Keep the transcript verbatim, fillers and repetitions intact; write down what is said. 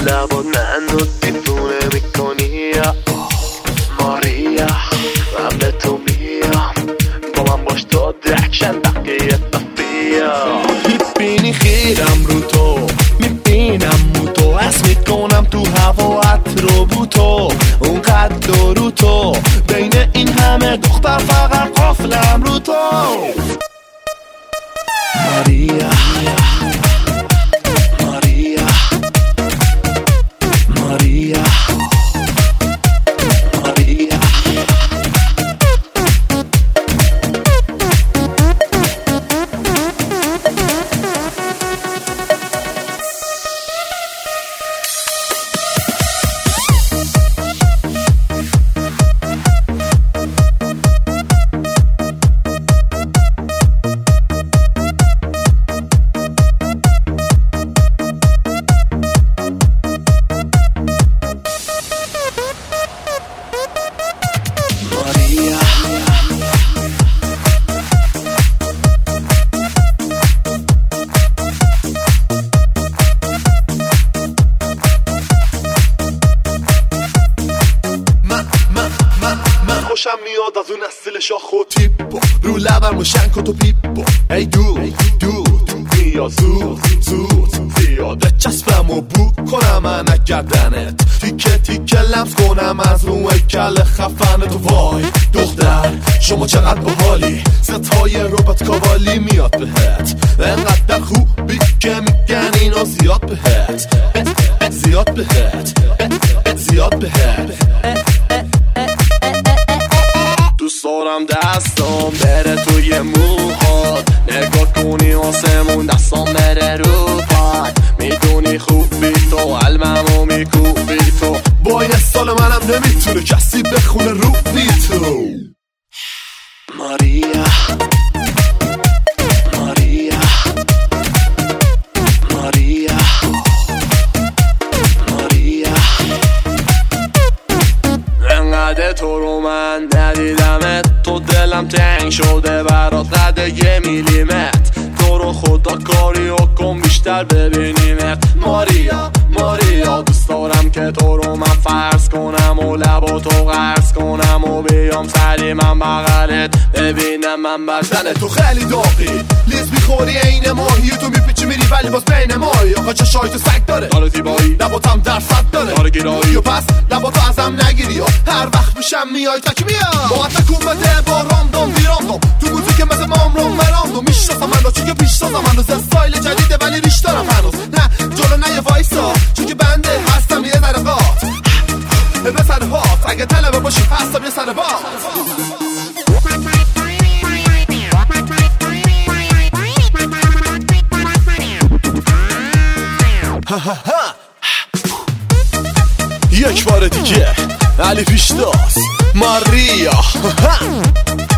لبات منو دیوونه میکنی ماریا، من به تو میام، با من باش تو درکشن بقیه بیا. میبینی خیرم رو تو، میبینم رو تو، حس میکنم تو هوات رو بو تو، اون قد رو تو، بین این همه دختر فقط قافلم رو تو. ماریا ماریا ماریا ماریا. خوشم میاد از اون نسل شاخ و تیپو، رو لبم و شنک و تو پیپو. ای دو دو بیا زود زود زیاده چسبم و بو کنم من گردنت، تیکه تیکه لمس کنم از رو کل خفن تو. وای دختر شما چقدر باحالی، ستای روبات کاوالی میاد بهت، انقدر خوبی که میگن اینو زیاد بهت، زیاد بهت، زیاد بهت. دوست دارم دستم بره توی موهات، نگاه کنی آسمون دستم بره رو پات، میدونی خوبی تو علممو میکوبی تو، با این سال منم نمیتونه کسی بخونه رو بی تو. ماریا ماریا ماریا ماریا. انقدر تو رو من ندیدمت، تو دلم تنگ شده برات رده یه میلیمت، تو رو خدا کاری و کن بیشتر ببینیمت. ماریا ماریا دوست دارم که تو رو من فرض کنم و لبا تو قرض کنم و بیام سری من بغلت ببینم من بدن تو خیلی داغی، لیز میخوری این ماهی، تو میپیچی میری ولی باز بین ماهی. آقا چشای تو سگ داره، داره زیبایی، لباتم درصد داره، داره گیرایی، و پس لباتو ازم نگیری، هر وقت میشم میای تک میام با تکون بده با راندوم بیراندوم، تو موزیک مثل مامرون مراندوم. میشناسم من رو چون که پیش سازم من رو استایل جدیده ولی ریش دارم هنوز، نه جلو نه یه وایسا چون که بنده هستم یه ذره قات به سر هات، اگه طلبه باشی هستم یه سر بات. یک بار دیگه علی پیشتاز ماریا.